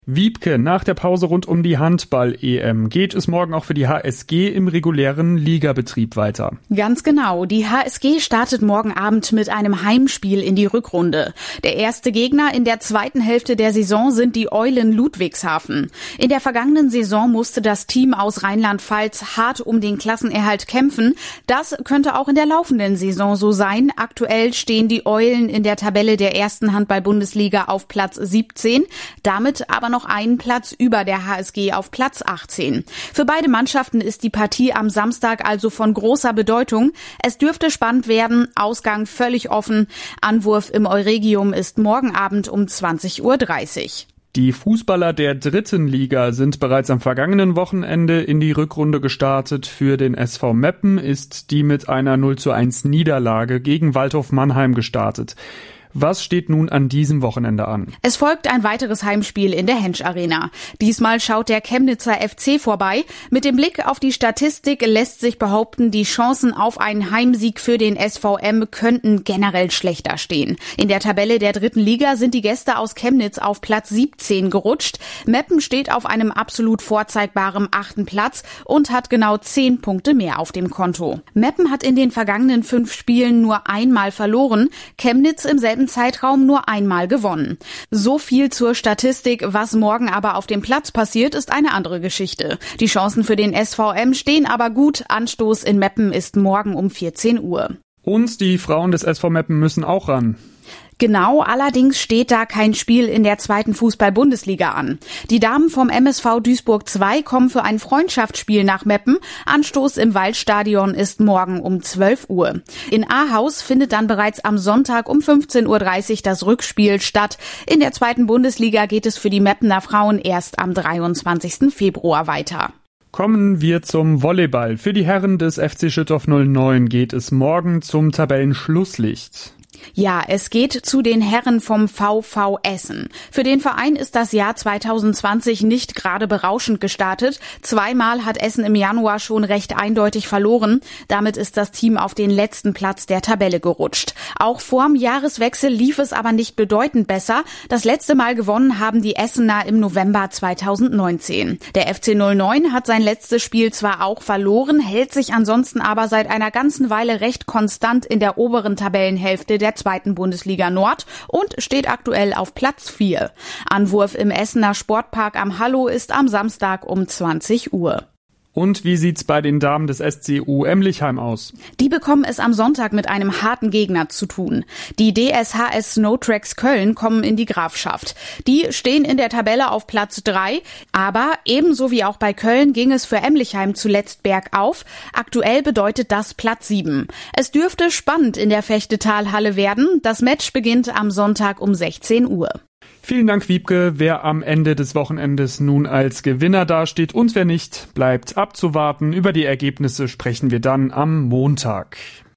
Wiebke, nach der Pause rund um die Handball-EM geht es morgen auch für die HSG im regulären Ligabetrieb weiter. Ganz genau. Die HSG startet morgen Abend mit einem Heimspiel in die Rückrunde. Der erste Gegner in der zweiten Hälfte der Saison sind die Eulen Ludwigshafen. In der vergangenen Saison musste das Team aus Rheinland-Pfalz hart um den Klassenerhalt kämpfen. Das könnte auch in der laufenden Saison so sein. Aktuell stehen die Eulen in der Tabelle der ersten Handball-Bundesliga auf Platz 17. Damit aber noch einen Platz über der HSG auf Platz 18. Für beide Mannschaften ist die Partie am Samstag also von großer Bedeutung. Es dürfte spannend werden, Ausgang völlig offen. Anwurf im Euregium ist morgen Abend um 20:30 Uhr. Die Fußballer der dritten Liga sind bereits am vergangenen Wochenende in die Rückrunde gestartet. Für den SV Meppen ist die mit einer 0:1 Niederlage gegen Waldhof Mannheim gestartet. Was steht nun an diesem Wochenende an? Es folgt ein weiteres Heimspiel in der Hensch Arena. Diesmal schaut der Chemnitzer FC vorbei. Mit dem Blick auf die Statistik lässt sich behaupten, die Chancen auf einen Heimsieg für den SVM könnten generell schlechter stehen. In der Tabelle der dritten Liga sind die Gäste aus Chemnitz auf Platz 17 gerutscht. Meppen steht auf einem absolut vorzeigbaren 8. Platz und hat genau 10 Punkte mehr auf dem Konto. Meppen hat in den vergangenen 5 Spielen nur einmal verloren. Chemnitz im selben Zeitraum nur einmal gewonnen. So viel zur Statistik. Was morgen aber auf dem Platz passiert, ist eine andere Geschichte. Die Chancen für den SVM stehen aber gut. Anstoß in Meppen ist morgen um 14 Uhr. Und die Frauen des SV Meppen müssen auch ran. Genau, allerdings steht da kein Spiel in der zweiten Fußball-Bundesliga an. Die Damen vom MSV Duisburg 2 kommen für ein Freundschaftsspiel nach Meppen. Anstoß im Waldstadion ist morgen um 12 Uhr. In Ahaus findet dann bereits am Sonntag um 15:30 Uhr das Rückspiel statt. In der zweiten Bundesliga geht es für die Meppener Frauen erst am 23. Februar weiter. Kommen wir zum Volleyball. Für die Herren des FC Schüttorf 09 geht es morgen zum Tabellenschlusslicht. Ja, es geht zu den Herren vom VV Essen. Für den Verein ist das Jahr 2020 nicht gerade berauschend gestartet. Zweimal hat Essen im Januar schon recht eindeutig verloren. Damit ist das Team auf den letzten Platz der Tabelle gerutscht. Auch vorm Jahreswechsel lief es aber nicht bedeutend besser. Das letzte Mal gewonnen haben die Essener im November 2019. Der FC 09 hat sein letztes Spiel zwar auch verloren, hält sich ansonsten aber seit einer ganzen Weile recht konstant in der oberen Tabellenhälfte der zweiten Bundesliga Nord und steht aktuell auf Platz 4. Anwurf im Essener Sportpark am Hallo ist am Samstag um 20 Uhr. Und wie sieht's bei den Damen des SCU Emlichheim aus? Die bekommen es am Sonntag mit einem harten Gegner zu tun. Die DSHS Snowtracks Köln kommen in die Grafschaft. Die stehen in der Tabelle auf Platz 3, aber ebenso wie auch bei Köln ging es für Emlichheim zuletzt bergauf. Aktuell bedeutet das Platz 7. Es dürfte spannend in der Fechtetalhalle werden. Das Match beginnt am Sonntag um 16 Uhr. Vielen Dank, Wiebke. Wer am Ende des Wochenendes nun als Gewinner dasteht und wer nicht, bleibt abzuwarten. Über die Ergebnisse sprechen wir dann am Montag.